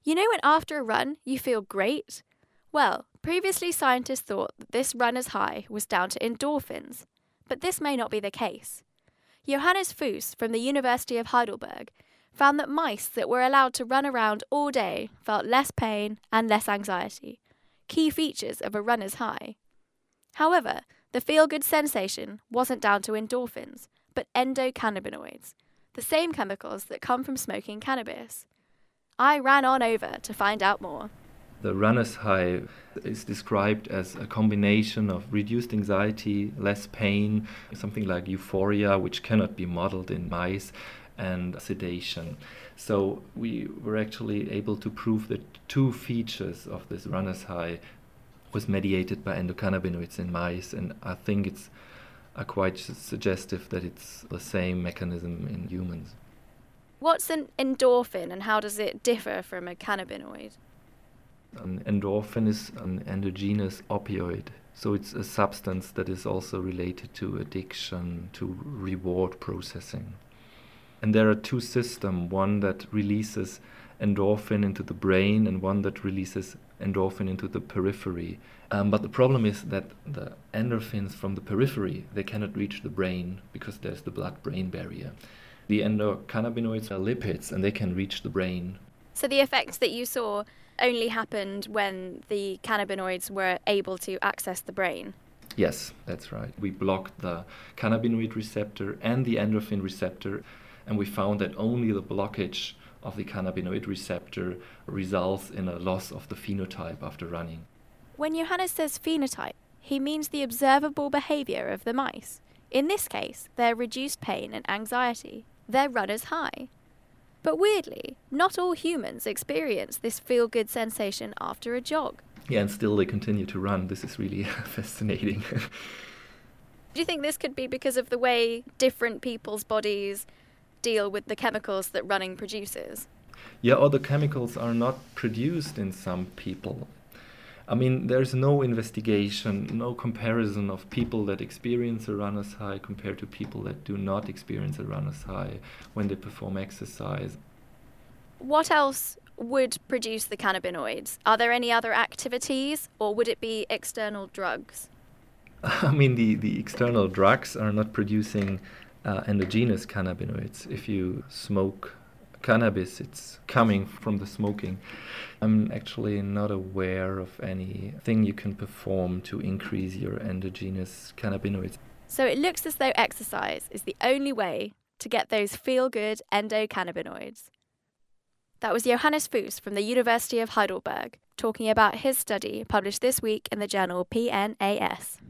You know when after a run you feel great? Well, previously scientists thought that this runner's high was down to endorphins, but this may not be the case. Johannes Fuss from the University of Heidelberg found that mice that were allowed to run around all day felt less pain and less anxiety, key features of a runner's high. However, the feel-good sensation wasn't down to endorphins, but endocannabinoids, the same chemicals that come from smoking cannabis. I ran on over to find out more. The runner's high is described as a combination of reduced anxiety, less pain, something like euphoria, which cannot be modeled in mice, and sedation. So we were actually able to prove that two features of this runner's high was mediated by endocannabinoids in mice, and I think it's quite suggestive that it's the same mechanism in humans. What's an endorphin and how does it differ from a cannabinoid? An endorphin is an endogenous opioid, so it's a substance that is also related to addiction, to reward processing. And there are two systems, one that releases endorphin into the brain and one that releases endorphin into the periphery. But the problem is that the endorphins from the periphery, they cannot reach the brain because there's the blood-brain barrier. The endocannabinoids are lipids and they can reach the brain. So the effects that you saw only happened when the cannabinoids were able to access the brain? Yes, that's right. We blocked the cannabinoid receptor and the endorphin receptor, and we found that only the blockage of the cannabinoid receptor results in a loss of the phenotype after running. When Johannes says phenotype, he means the observable behaviour of the mice. In this case, their reduced pain and anxiety, their runner's high. But weirdly, not all humans experience this feel-good sensation after a jog. Yeah, and still they continue to run. This is really fascinating. Do you think this could be because of the way different people's bodies deal with the chemicals that running produces? Yeah, other chemicals are not produced in some people. I mean, there's no investigation, no comparison of people that experience a runner's high compared to people that do not experience a runner's high when they perform exercise. What else would produce the cannabinoids? Are there any other activities, or would it be external drugs? I mean, the external drugs are not producing endogenous cannabinoids. If you smoke cannabis, it's coming from the smoking. I'm actually not aware of anything you can perform to increase your endogenous cannabinoids. So it looks as though exercise is the only way to get those feel-good endocannabinoids. That was Johannes Fuss from the University of Heidelberg talking about his study published this week in the journal PNAS.